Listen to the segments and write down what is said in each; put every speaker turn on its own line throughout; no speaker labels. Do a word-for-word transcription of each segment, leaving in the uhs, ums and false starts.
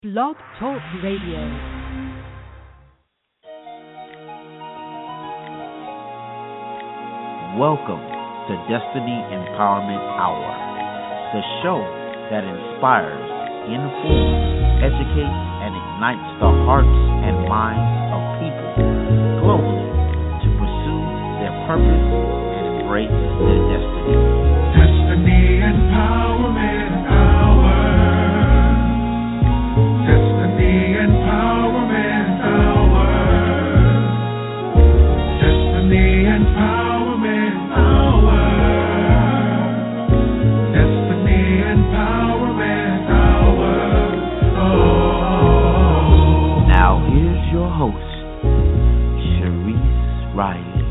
Blog Talk Radio.
Welcome to Destiny Empowerment Hour, the show that inspires, informs, educates, and ignites the hearts and minds of people globally to pursue their purpose and embrace their destiny.
Destiny Empowerment Hour. Destiny Empowerment Hour. Destiny Empowerment Hour. Destiny Empowerment Hour. Oh.
Now here's your host, Sharice Riley.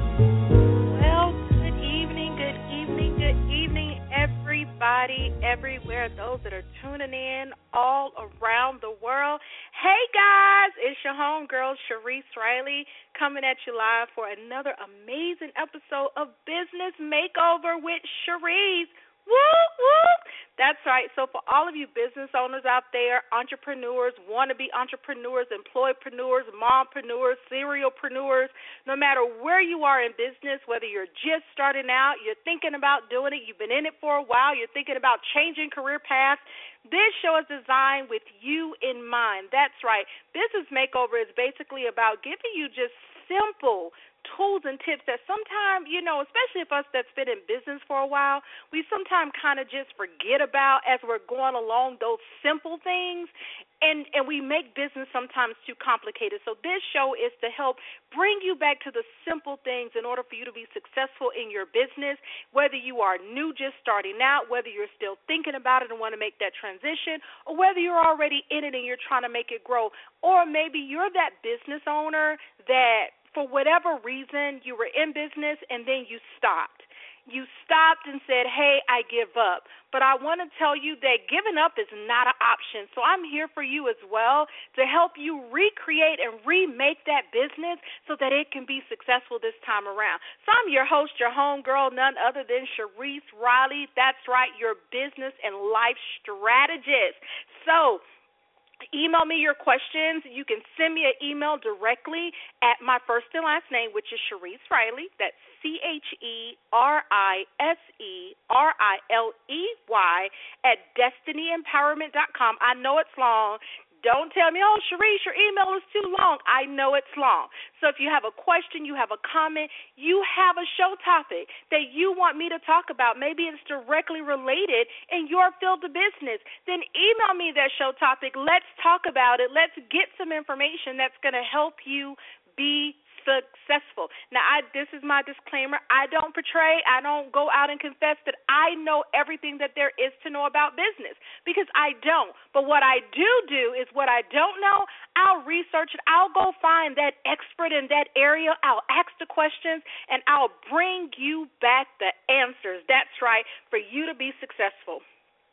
Well, good evening, good evening, good evening, everybody, everywhere, those that are tuning in all around the world. Hey, guys, it's your homegirl, Sharice Riley, coming at you live for another amazing episode of Business Makeover with Sharice. Woo, woo. That's right. So for all of you business owners out there, entrepreneurs, wannabe entrepreneurs, employpreneurs, mompreneurs, serialpreneurs, no matter where you are in business, whether you're just starting out, you're thinking about doing it, you've been in it for a while, you're thinking about changing career paths, this show is designed with you in mind. That's right. Business Makeover is basically about giving you just simple tools and tips that sometimes, you know, especially if us that's been in business for a while, we sometimes kind of just forget about as we're going along those simple things, and, and we make business sometimes too complicated. So this show is to help bring you back to the simple things in order for you to be successful in your business, whether you are new just starting out, whether you're still thinking about it and want to make that transition, or whether you're already in it and you're trying to make it grow, or maybe you're that business owner that for whatever reason, you were in business and then you stopped. You stopped and said, hey, I give up. But I want to tell you that giving up is not an option. So I'm here for you as well to help you recreate and remake that business so that it can be successful this time around. So I'm your host, your homegirl, none other than Sharice Riley. That's right, your business and life strategist. So email me your questions. You can send me an email directly at my first and last name, which is Sharice Riley. That's C H E R I S E R I L E Y at destiny empowerment dot com. I know it's long. Don't tell me, oh, Sharice, your email is too long. I know it's long. So if you have a question, you have a comment, you have a show topic that you want me to talk about, maybe it's directly related in your field of business, then email me that show topic. Let's talk about it. Let's get some information that's going to help you be successful. Now, I, this is my disclaimer. I don't portray, I don't go out and confess that I know everything that there is to know about business, because I don't. But what I do do is what I don't know, I'll research it. I'll go find that expert in that area. I'll ask the questions, and I'll bring you back the answers. That's right, for you to be successful.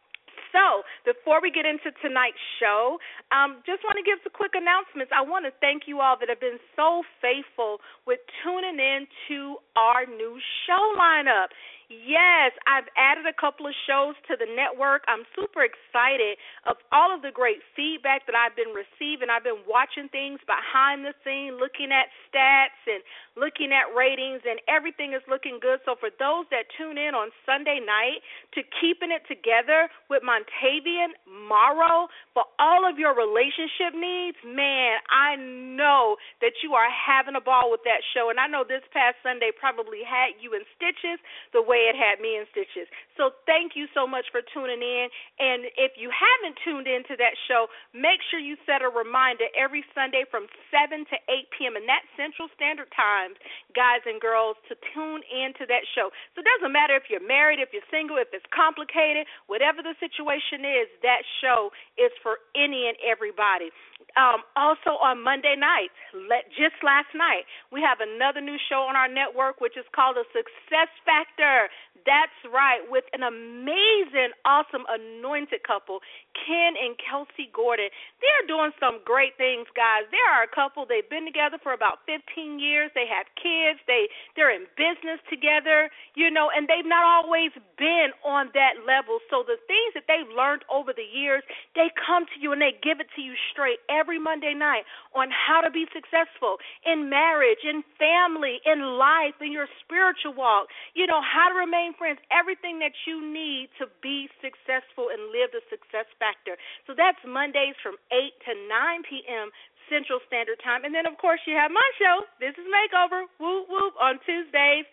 So before we get into tonight's show, um, just want to give some quick announcements. I want to thank you all that have been so faithful with tuning in to our new show lineup. Yes, I've added a couple of shows to the network. I'm super excited of all of the great feedback that I've been receiving. I've been watching things behind the scenes, looking at stats and looking at ratings, and everything is looking good. So for those that tune in on Sunday night to Keeping It Together with Montavian Morrow, for all of your relationship needs, man, I know that you are having a ball with that show. And I know this past Sunday probably had you in stitches the way it had me in stitches. So thank you so much for tuning in. And if you haven't tuned into that show, make sure you set a reminder every Sunday from seven to eight p.m. and that's Central Standard Time, guys and girls, to tune into that show. So it doesn't matter if you're married, if you're single, if it's complicated, whatever the situation is, that show is for any and everybody. Um, also on Monday nights, let, just last night, we have another new show on our network, which is called The Success Factor. That's right, with an amazing, awesome, anointed couple, Ken and Kelsey Gordon. They're doing some great things, guys. They are a couple. They've been together for about fifteen years. They have kids. They, they're in business together, you know, and they've not always been on that level. So the things that they've learned over the years, they come to you and they give it to you straight every Monday night on how to be successful in marriage, in family, in life, in your spiritual walk, you know, how to remain friends, everything that you need to be successful and live the success factor. So that's Mondays from eight to nine p.m. Central Standard Time. And then, of course, you have my show, This is Makeover, whoop, whoop, on Tuesdays.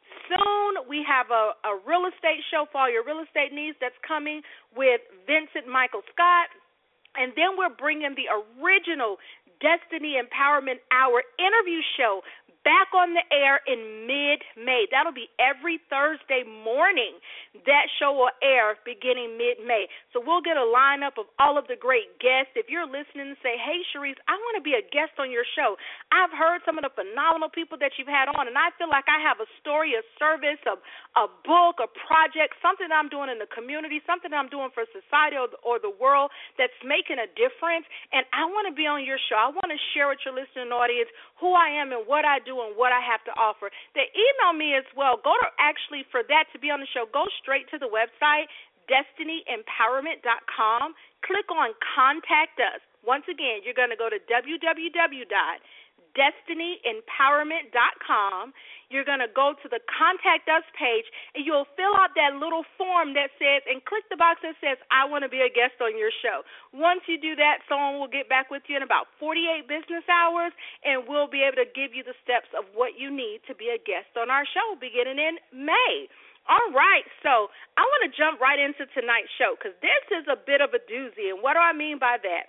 Soon we have a, a real estate show for all your real estate needs that's coming with Vincent Michael Scott. And then we're bringing the original Destiny Empowerment Hour interview show back on the air in mid-May. That'll be every Thursday morning. That show will air beginning mid-May. So we'll get a lineup of all of the great guests. If you're listening and say, hey, Sharice, I want to be a guest on your show. I've heard some of the phenomenal people that you've had on, and I feel like I have a story, a service, a, a book, a project, something I'm doing in the community, something I'm doing for society or the, or the world that's making a difference, and I want to be on your show. I want to share with your listening audience who I am and what I do and what I have to offer. They email me as well. Go to, actually, for that to be on the show, go straight to the website, destiny empowerment dot com. Click on Contact Us. Once again, you're going to go to w w w dot destiny empowerment dot com. You're going to go to the Contact Us page, and you'll fill out that little form that says, and click the box that says, I want to be a guest on your show. Once you do that, someone will get back with you in about forty-eight business hours, and we'll be able to give you the steps of what you need to be a guest on our show beginning in May. All right, so I want to jump right into tonight's show because this is a bit of a doozy, and what do I mean by that?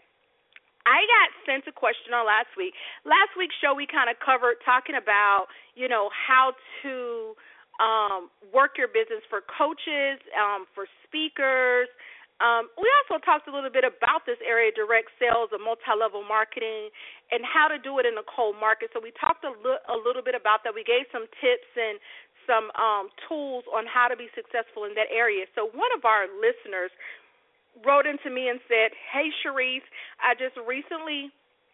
I got sent a question on last week. Last week's show we kind of covered talking about, you know, how to um, work your business for coaches, um, for speakers. Um, we also talked a little bit about this area, direct sales and multi-level marketing, and how to do it in a cold market. So we talked a, li- a little bit about that. We gave some tips and some um, tools on how to be successful in that area. So one of our listeners wrote into me and said, hey, Sharice, I just recently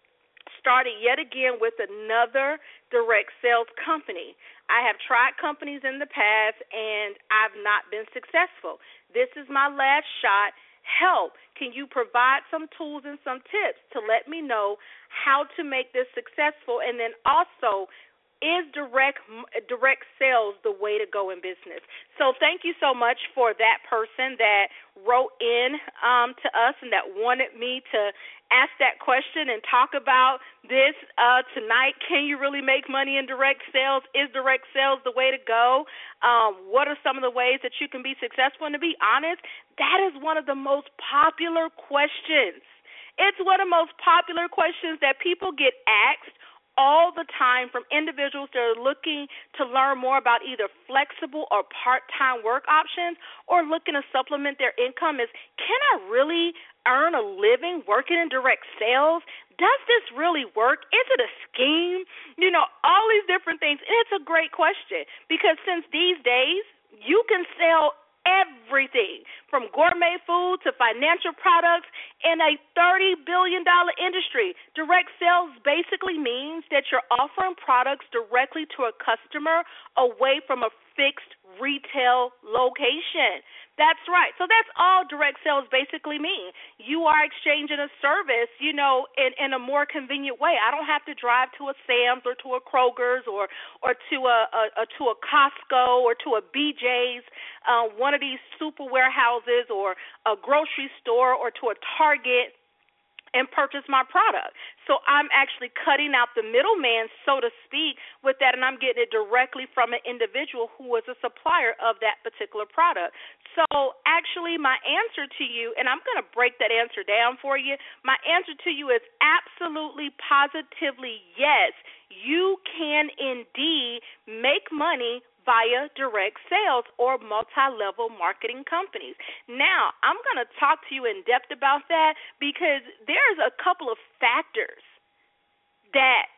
started yet again with another direct sales company. I have tried companies in the past, and I've not been successful. This is my last shot. Help. Can you provide some tools and some tips to let me know how to make this successful? And then also, is direct direct sales the way to go in business? So thank you so much for that person that wrote in um, to us and that wanted me to ask that question and talk about this uh, tonight. Can you really make money in direct sales? Is direct sales the way to go? Um, what are some of the ways that you can be successful? And to be honest, that is one of the most popular questions. It's one of the most popular questions that people get asked all the time from individuals that are looking to learn more about either flexible or part-time work options or looking to supplement their income is, can I really earn a living working in direct sales? Does this really work? Is it a scheme? You know, all these different things. And it's a great question because since these days you can sell everything from gourmet food to financial products in a thirty billion dollars industry. Direct sales basically means that you're offering products directly to a customer away from a fixed retail location. That's right. So that's all direct sales basically mean. You are exchanging a service, you know, in, in a more convenient way. I don't have to drive to a Sam's or to a Kroger's or or to a, a, a to a Costco or to a B J's, uh, one of these super warehouses or a grocery store or to a Target and purchase my product. So I'm actually cutting out the middleman, so to speak, with that, and I'm getting it directly from an individual who was a supplier of that particular product. So actually my answer to you, and I'm going to break that answer down for you, my answer to you is absolutely, positively yes. You can indeed make money via direct sales or multi-level marketing companies. Now, I'm going to talk to you in depth about that because there's a couple of factors that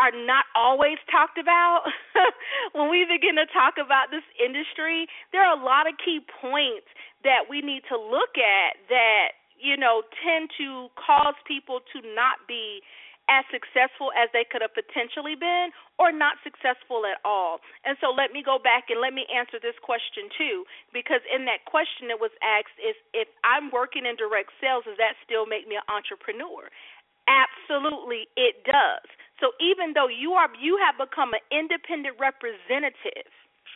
are not always talked about. When we begin to talk about this industry, there are a lot of key points that we need to look at that, you know, tend to cause people to not be as successful as they could have potentially been or not successful at all. And so let me go back and let me answer this question too, because in that question it was asked is, if I'm working in direct sales, does that still make me an entrepreneur? Absolutely, it does. So even though you are you have become an independent representative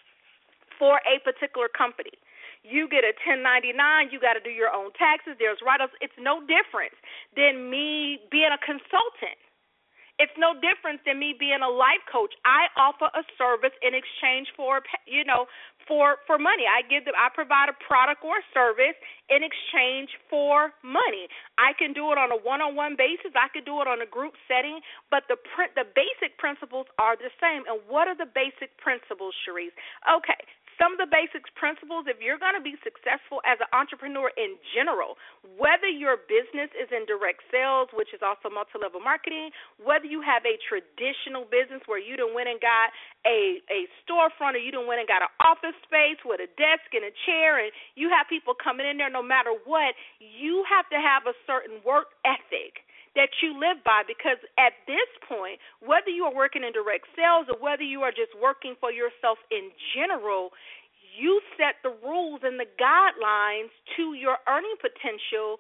for a particular company, you get a ten ninety-nine, you got to do your own taxes, there's write-offs. It's no different than me being a consultant. It's no different than me being a life coach. I offer a service in exchange for, you know, for for money. I give them, I provide a product or service in exchange for money. I can do it on a one-on-one basis. I can do it on a group setting, but the pr- the basic principles are the same. And what are the basic principles, Sharice? Okay. Some of the basic principles, if you're going to be successful as an entrepreneur in general, whether your business is in direct sales, which is also multi-level marketing, whether you have a traditional business where you done went and got a, a storefront, or you done went and got an office space with a desk and a chair, and you have people coming in there no matter what, you have to have a certain work ethic that you live by, because at this point, whether you are working in direct sales or whether you are just working for yourself in general, you set the rules and the guidelines to your earning potential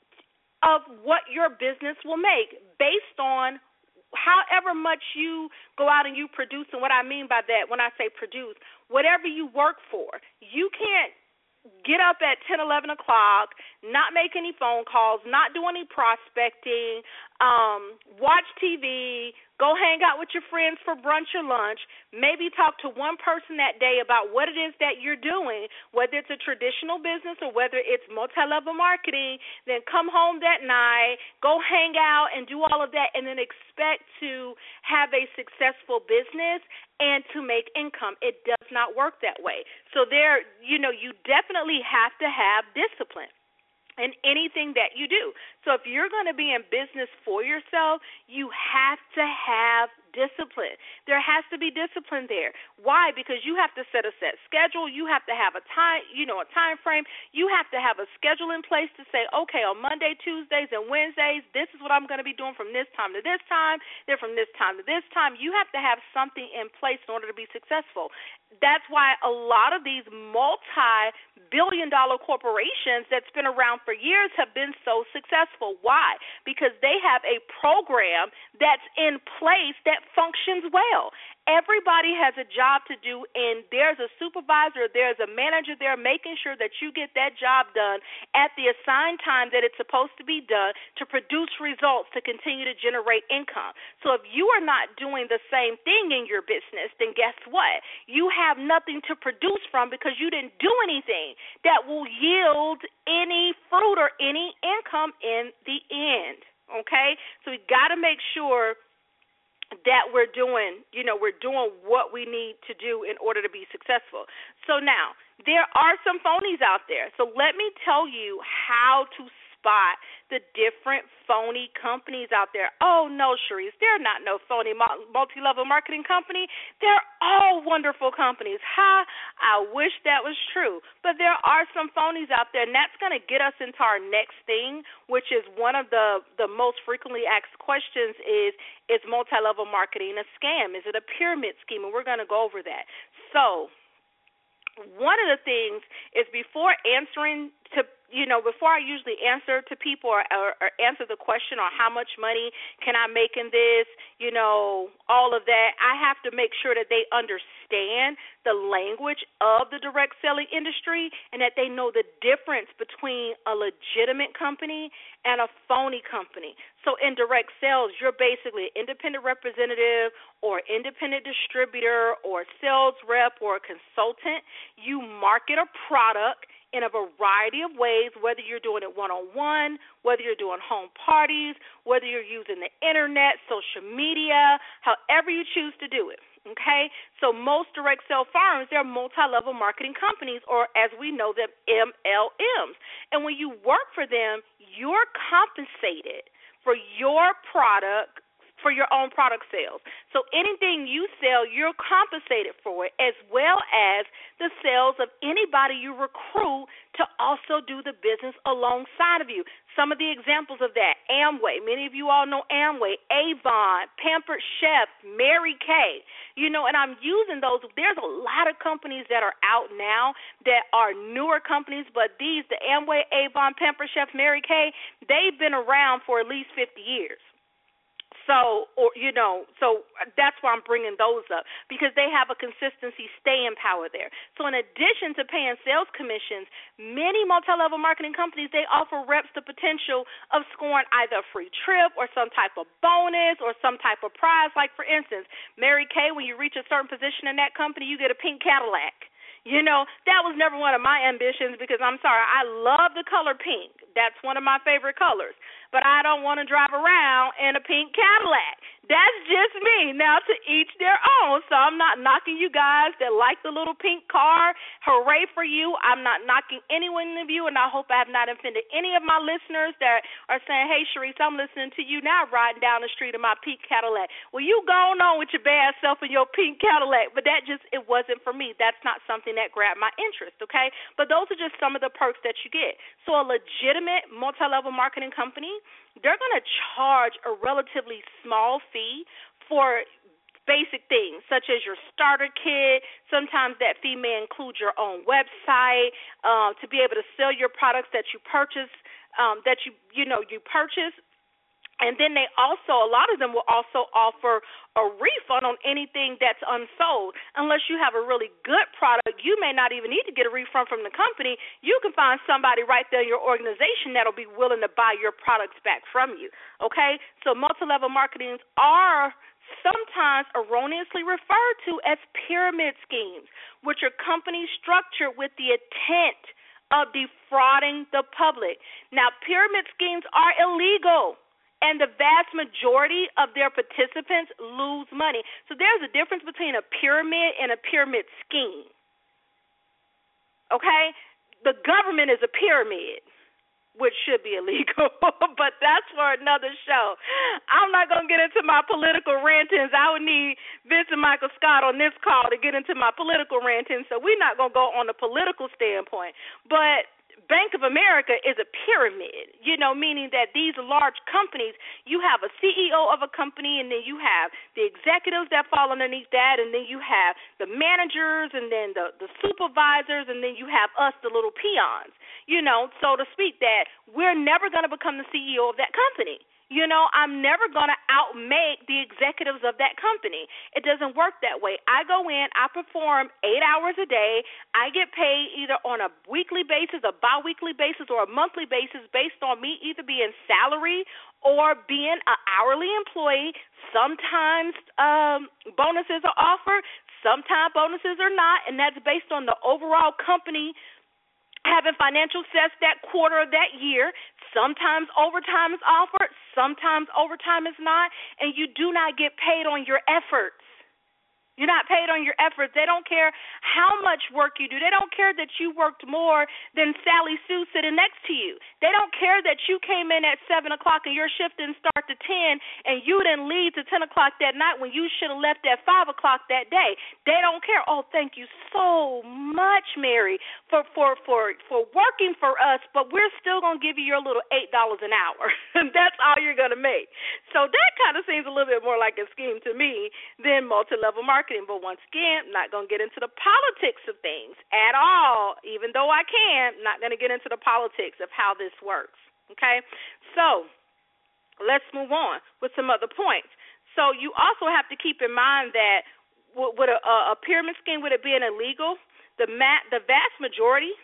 of what your business will make based on however much you go out and you produce. And what I mean by that, when I say produce, whatever you work for, you can't get up at ten, eleven o'clock, not make any phone calls, not do any prospecting, um, watch T V, go hang out with your friends for brunch or lunch, maybe talk to one person that day about what it is that you're doing, whether it's a traditional business or whether it's multi-level marketing, then come home that night, go hang out and do all of that, and then expect to have a successful business and to make income. It does not work that way. So there, you know, you definitely have to have discipline in anything that you do. So if you're going to be in business for yourself, you have to have discipline. There has to be discipline there. Why? Because you have to set a set schedule. You have to have a time, you know, a time frame. You have to have a schedule in place to say, okay, on Monday, Tuesdays, and Wednesdays, this is what I'm going to be doing from this time to this time, then from this time to this time. You have to have something in place in order to be successful. That's why a lot of these multi-billion dollar corporations that's been around for years have been so successful. Why? Because they have a program that's in place that functions well. Everybody has a job to do, and there's a supervisor, there's a manager there making sure that you get that job done at the assigned time that it's supposed to be done to produce results to continue to generate income. So if you are not doing the same thing in your business, then guess what? You have nothing to produce from because you didn't do anything that will yield any fruit or any income in the end, okay? So we got to make sure that we're doing, you know, we're doing what we need to do in order to be successful. So now, there are some phonies out there. So let me tell you how to spot the different phony companies out there. Oh, no, Sharice, they're not no phony multi-level marketing company. They're all wonderful companies. Ha, I wish that was true. But there are some phonies out there, and that's going to get us into our next thing, which is one of the, the most frequently asked questions is, is multi-level marketing a scam? Is it a pyramid scheme? And we're going to go over that. So one of the things is before answering to, you know, before I usually answer to people or, or, or answer the question on how much money can I make in this, you know, all of that, I have to make sure that they understand the language of the direct selling industry and that they know the difference between a legitimate company and a phony company. So in direct sales, you're basically an independent representative or independent distributor or sales rep or consultant. You market a product in a variety of ways, whether you're doing it one-on-one, whether you're doing home parties, whether you're using the internet, social media, however you choose to do it, okay? So most direct sale firms, they're multi-level marketing companies, or as we know them, M L Ms. And when you work for them, you're compensated for your product for your own product sales. So anything you sell, you're compensated for it, as well as the sales of anybody you recruit to also do the business alongside of you. Some of the examples of that, Amway. Many of you all know Amway, Avon, Pampered Chef, Mary Kay. You know, and I'm using those. There's a lot of companies that are out now that are newer companies, but these, the Amway, Avon, Pampered Chef, Mary Kay, they've been around for at least fifty years. So, or you know, so that's why I'm bringing those up, because they have a consistency staying power there. So in addition to paying sales commissions, many multi-level marketing companies, they offer reps the potential of scoring either a free trip or some type of bonus or some type of prize. Like, for instance, Mary Kay, when you reach a certain position in that company, you get a pink Cadillac. You know, that was never one of my ambitions, because I'm sorry, I love the color pink. That's one of my favorite colors. But I don't want to drive around in a pink Cadillac. That's just me. Now, to each their own. So I'm not knocking you guys that like the little pink car. Hooray for you. I'm not knocking any one of you, and I hope I have not offended any of my listeners that are saying, hey, Sharice, I'm listening to you now riding down the street in my pink Cadillac. Well, you going on with your bad self in your pink Cadillac, but that just, it wasn't for me. That's not something that grabbed my interest, okay? But those are just some of the perks that you get. So a legitimate multi-level marketing company, they're going to charge a relatively small fee for basic things such as your starter kit. Sometimes that fee may include your own website, uh, to be able to sell your products that you purchase, um, that you you know you purchase. And then they also, a lot of them will also offer a refund on anything that's unsold. Unless you have a really good product, you may not even need to get a refund from the company. You can find somebody right there in your organization that'll be willing to buy your products back from you, okay? So multi-level marketings are sometimes erroneously referred to as pyramid schemes, which are companies structured with the intent of defrauding the public. Now, pyramid schemes are illegal, and the vast majority of their participants lose money. So there's a difference between a pyramid and a pyramid scheme, okay? The government is a pyramid, which should be illegal, but that's for another show. I'm not going to get into my political rantings. I would need Vince and Michael Scott on this call to get into my political rantings, so we're not going to go on the political standpoint. But Bank of America is a pyramid, you know, meaning that these large companies, you have a C E O of a company, and then you have the executives that fall underneath that, and then you have the managers, and then the, the supervisors, and then you have us, the little peons, you know, so to speak, that we're never going to become the C E O of that company. You know, I'm never going to outmake the executives of that company. It doesn't work that way. I go in, I perform eight hours a day. I get paid either on a weekly basis, a biweekly basis, or a monthly basis based on me either being salary or being an hourly employee. Sometimes um, bonuses are offered, sometimes bonuses are not, and that's based on the overall company having financial success that quarter of that year. Sometimes overtime is offered, sometimes overtime is not, and you do not get paid on your efforts. You're not paid on your efforts. They don't care how much work you do. They don't care that you worked more than Sally Sue sitting next to you. They don't care that you came in at seven o'clock and your shift didn't start to ten and you didn't leave to ten o'clock that night when you should have left at five o'clock that day. They don't care. Oh, thank you so much, Mary, for, for, for, for working for us, but we're still going to give you your little eight dollars an hour. And that's all you're going to make. So that kind of seems a little bit more like a scheme to me than multi-level marketing. But once again, I'm not going to get into the politics of things at all. Even though I can, I'm not going to get into the politics of how this works, okay? So let's move on with some other points. So you also have to keep in mind that with a, a pyramid scheme, with it being illegal, the, ma- the vast majority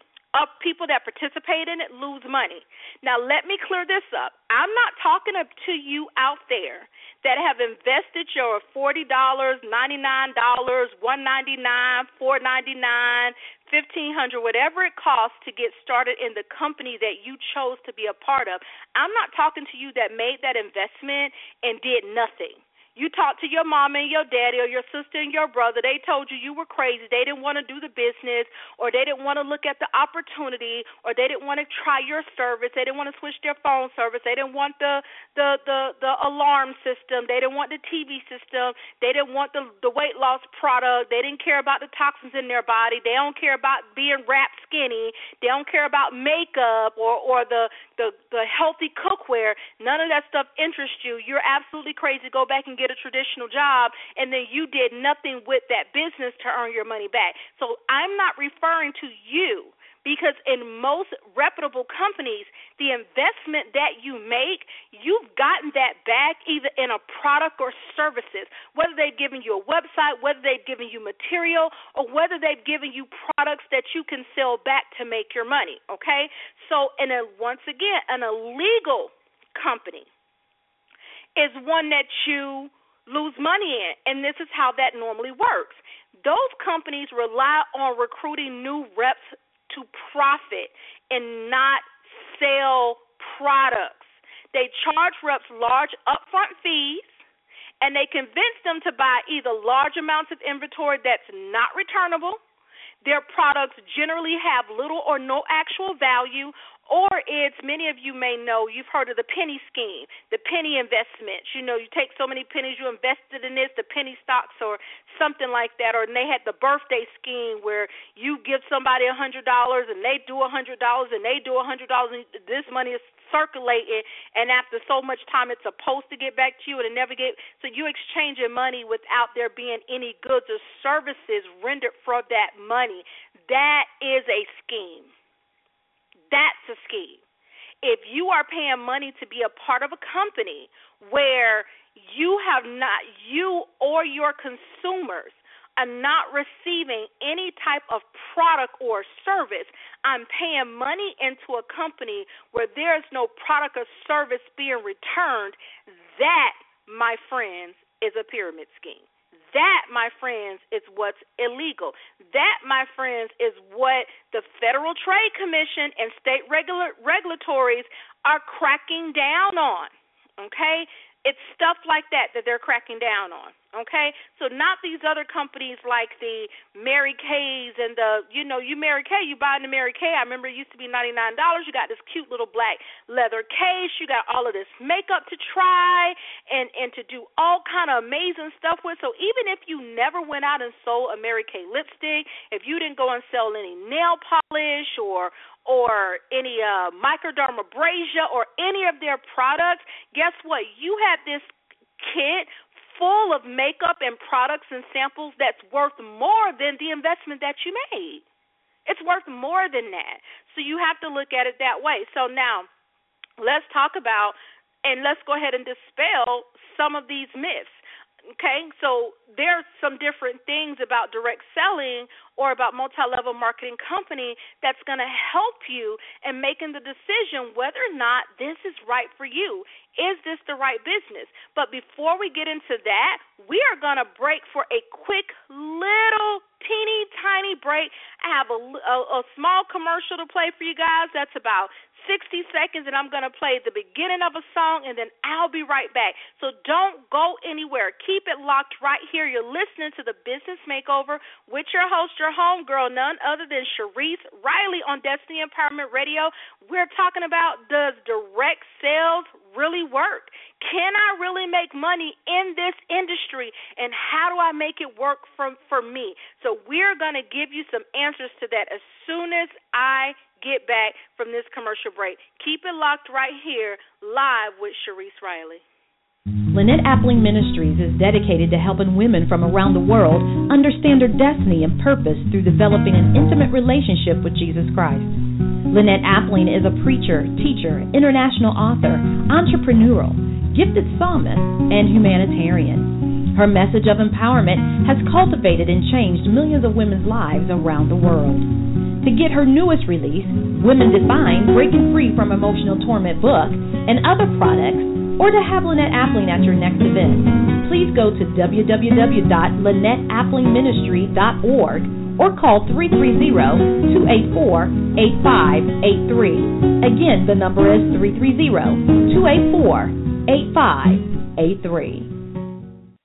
of people that participate in it lose money. Now, let me clear this up. I'm not talking to you out there that have invested your forty dollars, ninety-nine dollars, one hundred ninety-nine dollars, four hundred ninety-nine dollars, fifteen hundred dollars, whatever it costs to get started in the company that you chose to be a part of. I'm not talking to you that made that investment and did nothing. You talked to your mom and your daddy or your sister and your brother. They told you you were crazy. They didn't want to do the business, or they didn't want to look at the opportunity, or they didn't want to try your service. They didn't want to switch their phone service. They didn't want the the the, the alarm system. They didn't want the T V system. They didn't want the, the weight loss product. They didn't care about the toxins in their body. They don't care about being wrapped skinny. They don't care about makeup or, or the, the, the healthy cookware. None of that stuff interests you. You're absolutely crazy. Go back and get a traditional job, and then you did nothing with that business to earn your money back. So I'm not referring to you, because in most reputable companies, the investment that you make, you've gotten that back either in a product or services, whether they've given you a website, whether they've given you material, or whether they've given you products that you can sell back to make your money, okay? So, and then once again, an illegal company is one that you lose money in, and this is how that normally works. Those companies rely on recruiting new reps to profit and not sell products. They charge reps large upfront fees, and they convince them to buy either large amounts of inventory that's not returnable, their products generally have little or no actual value, or it's, many of you may know, you've heard of the penny scheme, the penny investments. You know, you take so many pennies, you invested in this, the penny stocks or something like that. Or and they had the birthday scheme where you give somebody one hundred dollars and they do one hundred dollars and they do one hundred dollars, and this money is circulating, and after so much time it's supposed to get back to you and it never get. So you exchange your money without there being any goods or services rendered for that money. That is a scheme. That's a scheme. If you are paying money to be a part of a company where you have not, you or your consumers are not receiving any type of product or service, I'm paying money into a company where there is no product or service being returned, that, my friends, is a pyramid scheme. That, my friends, is what's illegal. That, my friends, is what the Federal Trade Commission and state regula- regulatories are cracking down on, okay? It's stuff like that that they're cracking down on, okay? So not these other companies like the Mary Kay's and the, you know, you Mary Kay, you buy the Mary Kay. I remember it used to be ninety-nine dollars. You got this cute little black leather case. You got all of this makeup to try and, and to do all kind of amazing stuff with. So even if you never went out and sold a Mary Kay lipstick, if you didn't go and sell any nail polish or or any uh, microdermabrasion or any of their products, guess what? You had this kit full of makeup and products and samples that's worth more than the investment that you made. It's worth more than that. So you have to look at it that way. So now let's talk about, and let's go ahead and dispel some of these myths. Okay, so there's some different things about direct selling or about multi-level marketing company that's going to help you in making the decision whether or not this is right for you. Is this the right business? But before we get into that, we are going to break for a quick little teeny tiny break. I have a, a, a small commercial to play for you guys. That's about sixty seconds, and I'm going to play the beginning of a song, and then I'll be right back. So don't go anywhere. Keep it locked right here. You're listening to The Business Makeover with your host, your homegirl, none other than Sharice Riley on Destiny Empowerment Radio. We're talking about, does direct sales really work? Can I really make money in this industry, and how do I make it work for, for me? So we're going to give you some answers to that as soon as I get back from this commercial break. Keep it locked right here, live with Sharice Riley.
Lynette Appling Ministries is dedicated to helping women from around the world understand their destiny and purpose through developing an intimate relationship with Jesus Christ. Lynette Appling is a preacher, teacher, international author, entrepreneurial, gifted psalmist, and humanitarian. Her message of empowerment has cultivated and changed millions of women's lives around the world. To get her newest release, Women Defined, Breaking Free from Emotional Torment book, and other products, or to have Lynette Appling at your next event, please go to w w w dot lynette appling ministry dot org or call three three zero, two eight four, eight five eight three. Again, the number is three three zero, two eight four, eight five eight three.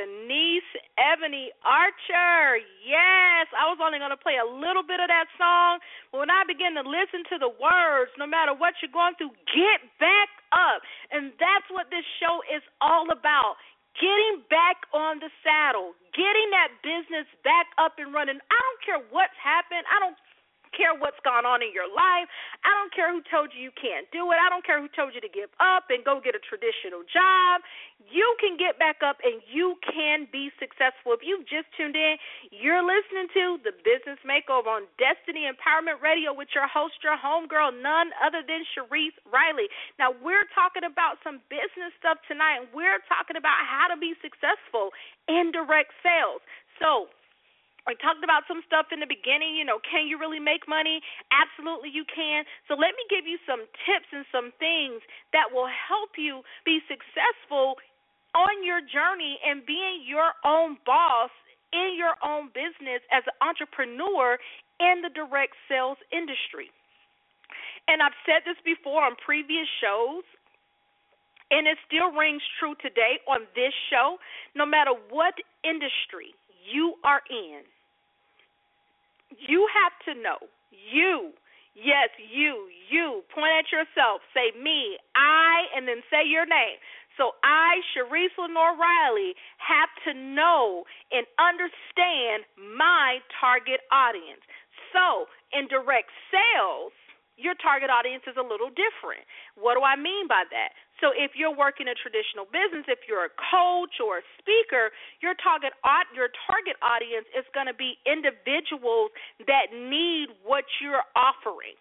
Shanice Ebony Archer. Yes, I was only going to play a little bit of that song, but when I begin to listen to the words, no matter what you're going through, get back up. And that's what this show is all about. Getting back on the saddle, getting that business back up and running. I don't care what's happened. I don't care what's gone on in your life. I don't care who told you you can't do it. I don't care who told you to give up and go get a traditional job. You can get back up and you can be successful. If you've just tuned in, you're listening to The Business Makeover on Destiny Empowerment Radio with your host, your homegirl, none other than Sharice Riley. Now, we're talking about some business stuff tonight, and we're talking about how to be successful in direct sales. So, I talked about some stuff in the beginning, you know, can you really make money? Absolutely you can. So let me give you some tips and some things that will help you be successful on your journey and being your own boss in your own business as an entrepreneur in the direct sales industry. And I've said this before on previous shows, and it still rings true today on this show. No matter what industry you are in, you have to know, you, yes, you, you, point at yourself, say me, I, and then say your name. So I, Sharice Lenore Riley, have to know and understand my target audience. So in direct sales, your target audience is a little different. What do I mean by that? So if you're working a traditional business, if you're a coach or a speaker, your target your target audience is going to be individuals that need what you're offering.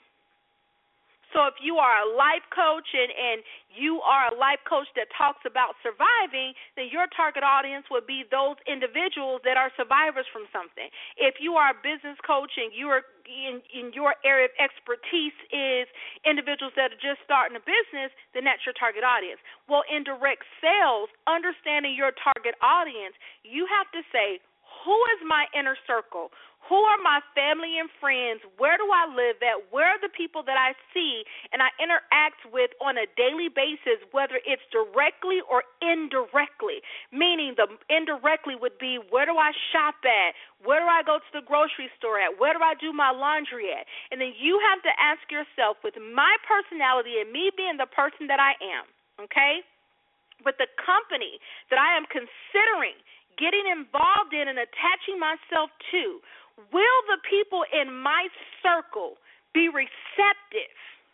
So if you are a life coach and, and you are a life coach that talks about surviving, then your target audience would be those individuals that are survivors from something. If you are a business coach and you are in, in your area of expertise is individuals that are just starting a business, then that's your target audience. Well, in direct sales, understanding your target audience, you have to say, who is my inner circle? Who are my family and friends? Where do I live at? Where are the people that I see and I interact with on a daily basis, whether it's directly or indirectly? Meaning the indirectly would be, where do I shop at? Where do I go to the grocery store at? Where do I do my laundry at? And then you have to ask yourself, with my personality and me being the person that I am, okay, with the company that I am considering getting involved in and attaching myself to, will the people in my circle be receptive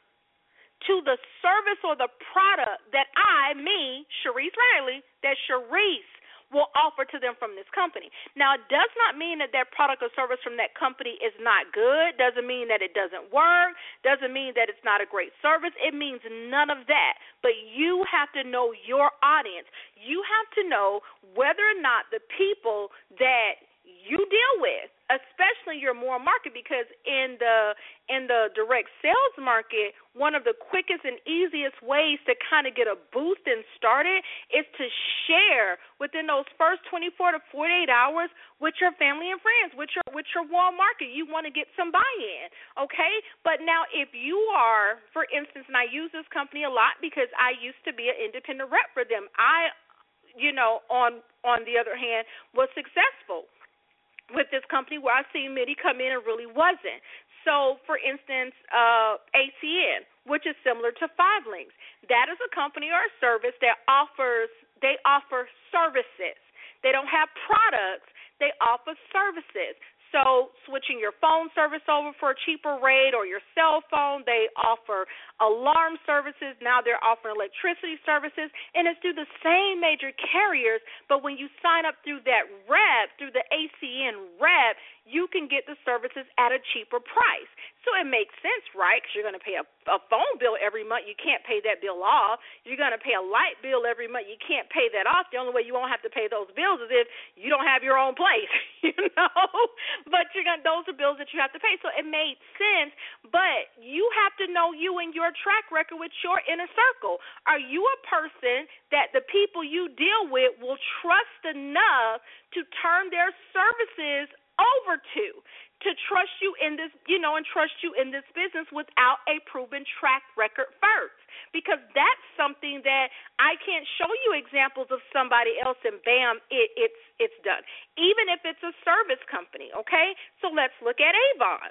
to the service or the product that I, me, Sharice Riley, that Sharice will offer to them from this company? Now, it does not mean that that product or service from that company is not good. Doesn't mean that it doesn't work. Doesn't mean that it's not a great service. It means none of that. But you have to know your audience. You have to know whether or not the people that you deal with, especially your more market, because in the in the direct sales market, one of the quickest and easiest ways to kind of get a boost and started is to share within those first twenty-four to forty-eight hours with your family and friends, with your with your warm market. You want to get some buy-in, okay? But now if you are, for instance, and I use this company a lot because I used to be an independent rep for them. I, you know, on on the other hand, was successful with this company where I seen many come in and really wasn't. So, for instance, uh, A T N, which is similar to Five Links, that is a company or a service that offers, they offer services. They don't have products. They offer services. So switching your phone service over for a cheaper rate or your cell phone, they offer alarm services. Now they're offering electricity services, and it's through the same major carriers, but when you sign up through that rep, through the A C N rep, you can get the services at a cheaper price. So it makes sense, right? Because you're going to pay a, a phone bill every month. You can't pay that bill off. You're going to pay a light bill every month. You can't pay that off. The only way you won't have to pay those bills is if you don't have your own place, you know. But you're going those are bills that you have to pay. So it made sense. But you have to know you and your track record with your inner circle. Are you a person that the people you deal with will trust enough to turn their services over to, to trust you in this, you know, and trust you in this business without a proven track record first. Because that's something that I can't show you examples of somebody else and bam, it, it's it's done. Even if it's a service company, okay? So let's look at Avon.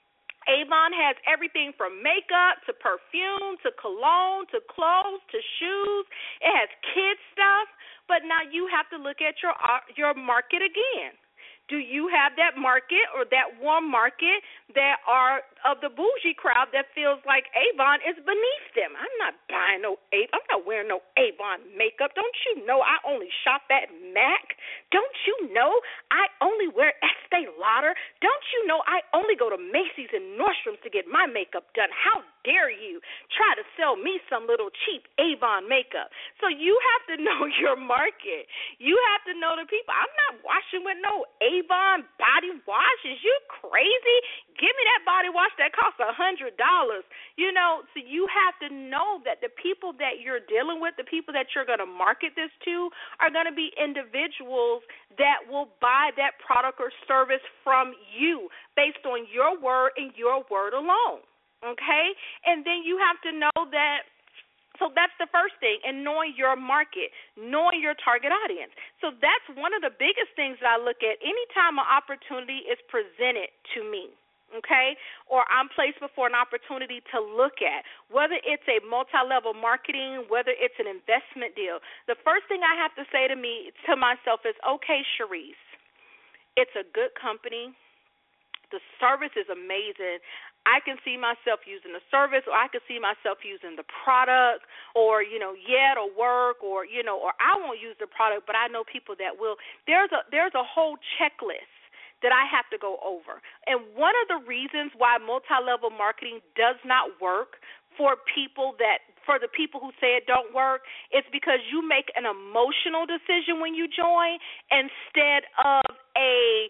Avon has everything from makeup to perfume to cologne to clothes to shoes. It has kids stuff, but now you have to look at your your market again. Do you have that market or that warm market that are of the bougie crowd that feels like Avon is beneath them? I'm not buying no Avon. I'm not wearing no Avon makeup. Don't you know I only shop at MAC? Don't you know I only wear Estee Lauder? Don't you know I only go to Macy's and Nordstrom's to get my makeup done? How dare you try to sell me some little cheap Avon makeup? So you have to know your market. You have to know the people. I'm not washing with no Avon body wash. Is you crazy? Give me that body wash that costs a hundred dollars. You know, so you have to know that the people that you're dealing with, the people that you're going to market this to, are going to be individuals that will buy that product or service from you based on your word and your word alone. Okay? And then you have to know that. So that's the first thing, and knowing your market, knowing your target audience. So that's one of the biggest things that I look at anytime an opportunity is presented to me, okay, or I'm placed before an opportunity to look at, whether it's a multi-level marketing, whether it's an investment deal. The first thing I have to say to me, to myself is, okay, Sharice, it's a good company. The service is amazing. I can see myself using the service, or I can see myself using the product, or, you know, yeah, it'll work, or, you know, or I won't use the product, but I know people that will. There's a there's a whole checklist that I have to go over. And one of the reasons why multi-level marketing does not work for people that for the people who say it don't work, it's because you make an emotional decision when you join instead of a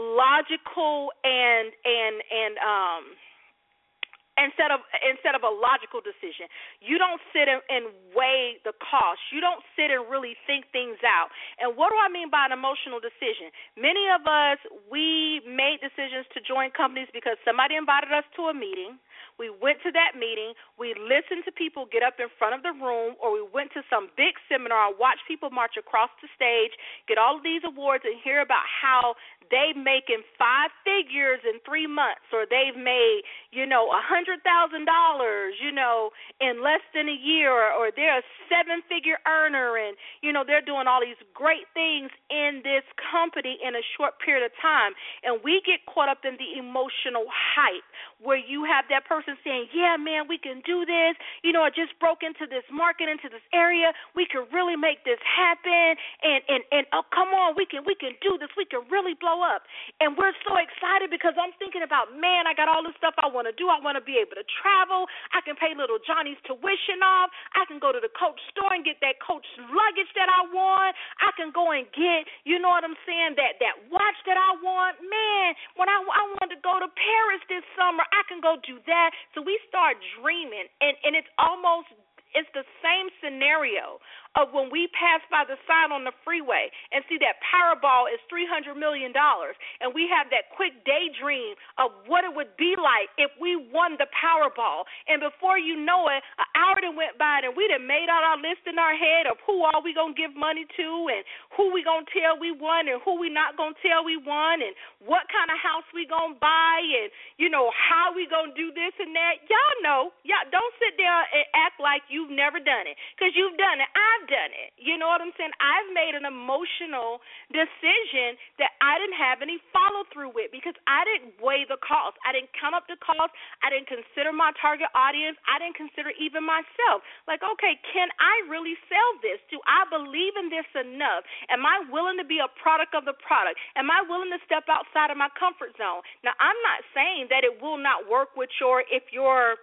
logical and and and um Instead of instead of a logical decision. You don't sit and, and weigh the cost. You don't sit and really think things out. And what do I mean by an emotional decision? Many of us, we made decisions to join companies because somebody invited us to a meeting. We went to that meeting. We listened to people get up in front of the room, or we went to some big seminar, watched people march across the stage, get all of these awards, and hear about how they making five figures in three months, or they've made, you know, a hundred thousand dollars, you know, in less than a year, or, or they're a seven-figure earner, and you know they're doing all these great things in this company in a short period of time, and we get caught up in the emotional hype where you have that person saying, yeah, man, we can do this. You know, I just broke into this market, into this area. We can really make this happen. And, and, and oh, come on, we can we can do this. We can really blow up. And we're so excited because I'm thinking about, man, I got all this stuff I want to do. I want to be able to travel. I can pay little Johnny's tuition off. I can go to the Coach store and get that Coach luggage that I want. I can go and get, you know what I'm saying, that, that watch that I want. Man, when I, I wanted to go to Paris this summer, I can go do that. So we start dreaming, and, and it's almost, it's the same scenario of when we pass by the sign on the freeway and see that Powerball is three hundred million dollars, and we have that quick daydream of what it would be like if we won the Powerball. And before you know it, an hour done went by, and we done made out our list in our head of who all we going to give money to, and who we going to tell we won, and who we not going to tell we won, and what kind of house we going to buy, and, you know, how we going to do this and that. Y'all know. Y'all don't sit there and act like you've never done it, because you've done it. I've done it. You know what I'm saying? I've made an emotional decision that I didn't have any follow-through with because I didn't weigh the cost. I didn't count up the cost. I didn't consider my target audience. I didn't consider even myself. Like, okay, can I really sell this? Do I believe in this enough? Am I willing to be a product of the product? Am I willing to step outside of my comfort zone? Now, I'm not saying that it will not work with your, if your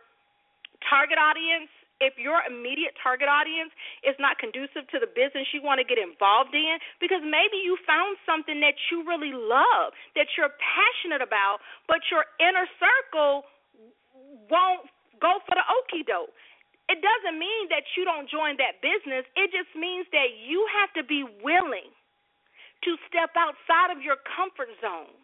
target audience, if your immediate target audience is not conducive to the business you want to get involved in, because maybe you found something that you really love, that you're passionate about, but your inner circle won't go for the okie doke. It doesn't mean that you don't join that business. It just means that you have to be willing to step outside of your comfort zone.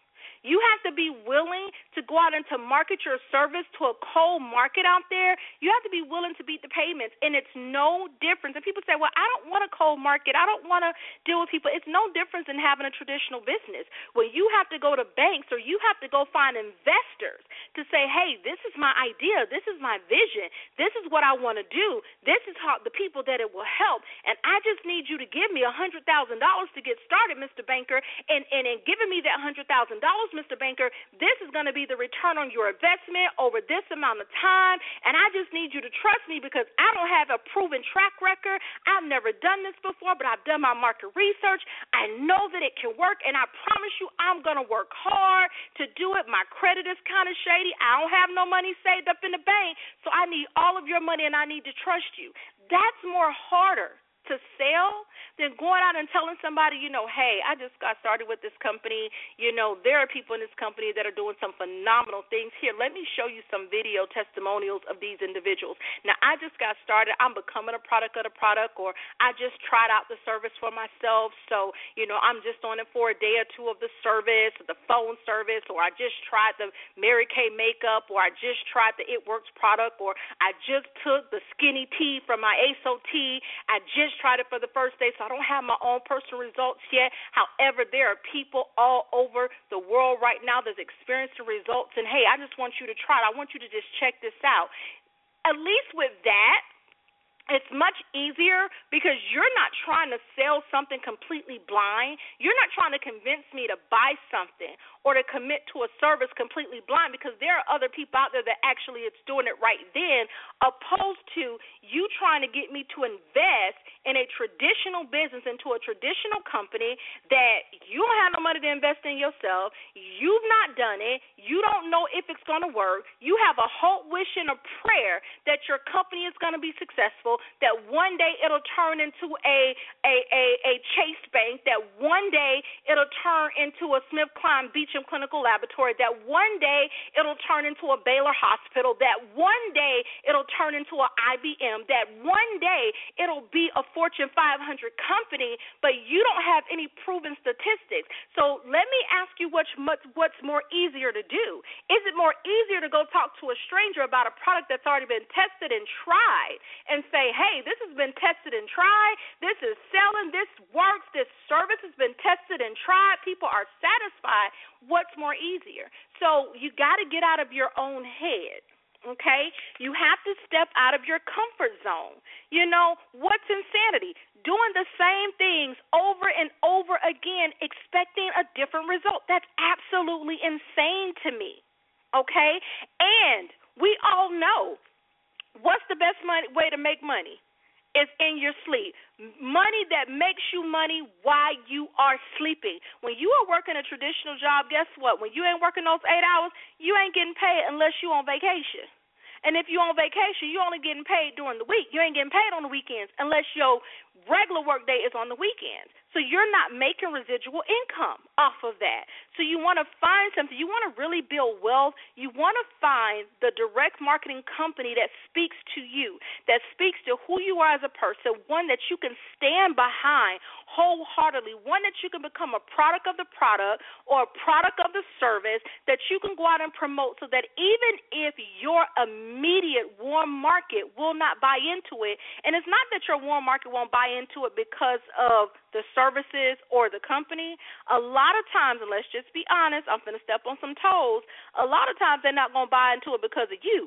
You have to be willing to go out and to market your service to a cold market out there. You have to be willing to beat the pavements, and it's no difference. And people say, well, I don't want a cold market. I don't want to deal with people. It's no difference in having a traditional business where you have to go to banks or you have to go find investors to say, hey, this is my idea. This is my vision. This is what I want to do. This is how the people that it will help. And I just need you to give me one hundred thousand dollars to get started, Mister Banker. And, and in giving me that one hundred thousand dollars, Mister Banker, this is going to be the return on your investment over this amount of time. And I just need you to trust me because I don't have a proven track record. I've never done this before, but I've done my market research. I know that it can work, and I promise you I'm going to work hard to do it. My credit is kind of shady. I don't have no money saved up in the bank, so I need all of your money, and I need to trust you. That's more harder to sell than going out and telling somebody, you know, hey, I just got started with this company. You know, there are people in this company that are doing some phenomenal things. Here, let me show you some video testimonials of these individuals. Now, I just got started. I'm becoming a product of the product, or I just tried out the service for myself. So, you know, I'm just on it for a day or two of the service, the phone service, or I just tried the Mary Kay makeup, or I just tried the It Works product, or I just took the skinny tea from my A S O T. I just tried it for the first day, so I don't have my own personal results yet. However, there are people all over the world right now that's experienced the results, and, hey, I just want you to try it. I want you to just check this out. At least with that, it's much easier because you're not trying to sell something completely blind. You're not trying to convince me to buy something or to commit to a service completely blind, because there are other people out there that actually it's doing it right then, opposed to you trying to get me to invest in a traditional business, into a traditional company that you don't have no money to invest in yourself. You've not done it. You don't know if it's going to work. You have a hope, wish, and a prayer that your company is going to be successful, that one day it'll turn into a, a, a, a Chase Bank, that one day it'll turn into a SmithKline Beecham Clinical Laboratory, that one day it'll turn into a Baylor Hospital, that one day it'll turn into an I B M, that one day it'll be a Fortune five hundred company, but you don't have any proven statistics. So let me ask you what's, what's more easier to do. Is it more easier to go talk to a stranger about a product that's already been tested and tried and say, hey, this has been tested and tried, this is selling, this works, this service has been tested and tried, people are satisfied? What's more easier? So you got to get out of your own head, okay? You have to step out of your comfort zone. You know, what's insanity? Doing the same things over and over again, expecting a different result. That's absolutely insane to me, okay? And we all know what's the best money, way to make money? Is in your sleep. Money that makes you money while you are sleeping. When you are working a traditional job, guess what? When you ain't working those eight hours, you ain't getting paid unless you're on vacation. And if you're on vacation, you're only getting paid during the week. You ain't getting paid on the weekends unless your regular work day is on the weekends. So you're not making residual income off of that. So you want to find something. You want to really build wealth. You want to find the direct marketing company that speaks to you, that speaks to who you are as a person, one that you can stand behind wholeheartedly, one that you can become a product of the product or a product of the service that you can go out and promote, so that even if your immediate warm market will not buy into it, and it's not that your warm market won't buy into it because of the services or the company, a lot of times, and let's just be honest, I'm going to step on some toes, a lot of times they're not going to buy into it because of you.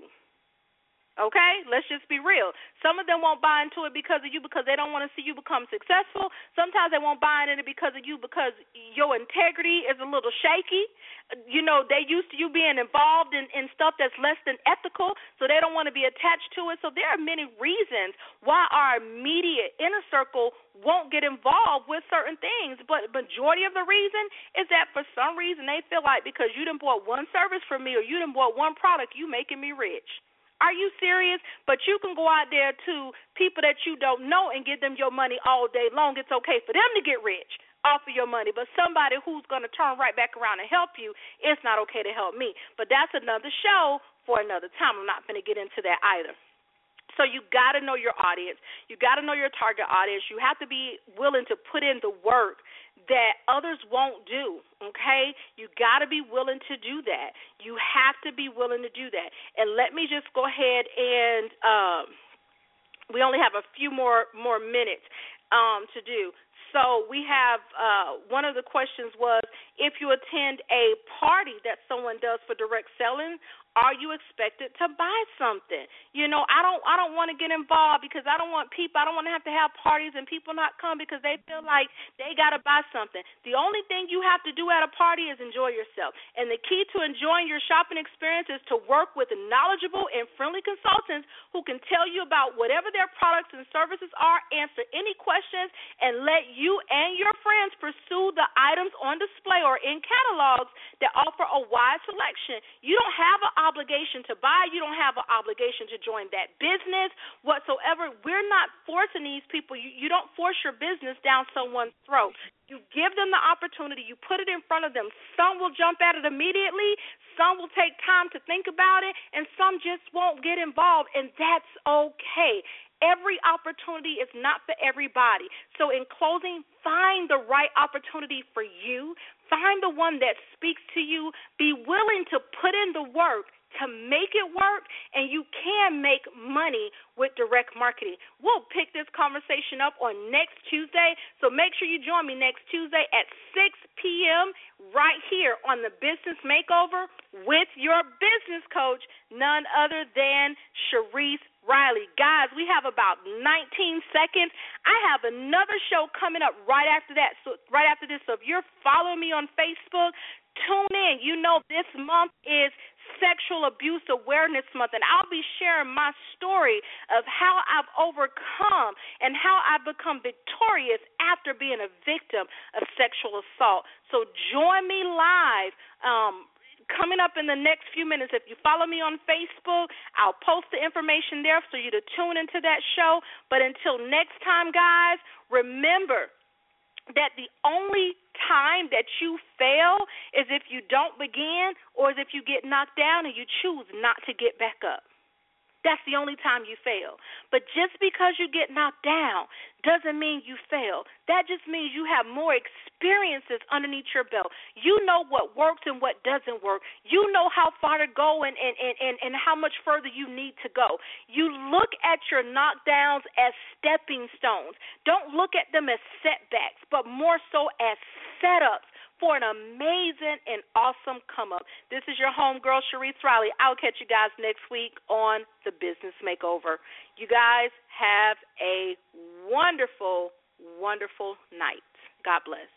Okay? Let's just be real. Some of them won't buy into it because of you because they don't want to see you become successful. Sometimes they won't buy into it because of you because your integrity is a little shaky. You know, they used to you being involved in, in stuff that's less than ethical, so they don't want to be attached to it. So there are many reasons why our immediate inner circle won't get involved with certain things. But the majority of the reason is that for some reason they feel like because you done bought one service from me or you done bought one product, you making me rich. Are you serious? But you can go out there to people that you don't know and give them your money all day long. It's okay for them to get rich off of your money. But somebody who's going to turn right back around and help you, it's not okay to help me. But that's another show for another time. I'm not going to get into that either. So you got to know your audience. You got to know your target audience. You have to be willing to put in the work that others won't do, okay? You got to be willing to do that. You have to be willing to do that. And let me just go ahead and um, we only have a few more, more minutes um, to do. So we have uh, one of the questions was, if you attend a party that someone does for direct selling, are you expected to buy something? You know, I don't I don't want to get involved because I don't want people, I don't want to have to have parties and people not come because they feel like they got to buy something. The only thing you have to do at a party is enjoy yourself. And the key to enjoying your shopping experience is to work with knowledgeable and friendly consultants who can tell you about whatever their products and services are, answer any questions, and let you and your friends pursue the items on display or in catalogs that offer a wide selection. You don't have an obligation to buy. You don't have an obligation to join that business whatsoever. We're not forcing these people. You, you don't force your business down someone's throat. You give them the opportunity. You put it in front of them. Some will jump at it immediately. Some will take time to think about it, and some just won't get involved, and that's okay. Every opportunity is not for everybody. So in closing, find the right opportunity for you. Find the one that speaks to you. Be willing to put in the work to make it work, and you can make money with direct marketing. We'll pick this conversation up on next Tuesday, so make sure you join me next Tuesday at six p.m. right here on the Business Makeover with your business coach, none other than Sharice Riley. Guys, we have about nineteen seconds. I have another show coming up right after that. So right after this. So if you're following me on Facebook, tune in. You know this month is Sexual Abuse Awareness Month, and I'll be sharing my story of how I've overcome and how I've become victorious after being a victim of sexual assault. So join me live um, coming up in the next few minutes. If you follow me on Facebook, I'll post the information there for you to tune into that show. But until next time, guys, remember that the only time that you fail is if you don't begin or is if you get knocked down and you choose not to get back up. That's the only time you fail. But just because you get knocked down doesn't mean you fail. That just means you have more experiences underneath your belt. You know what works and what doesn't work. You know how far to go and, and, and, and how much further you need to go. You look at your knockdowns as stepping stones. Don't look at them as setbacks, but more so as setups for an amazing and awesome come-up. This is your homegirl, Sharice Riley. I'll catch you guys next week on The Business Makeover. You guys have a wonderful, wonderful night. God bless.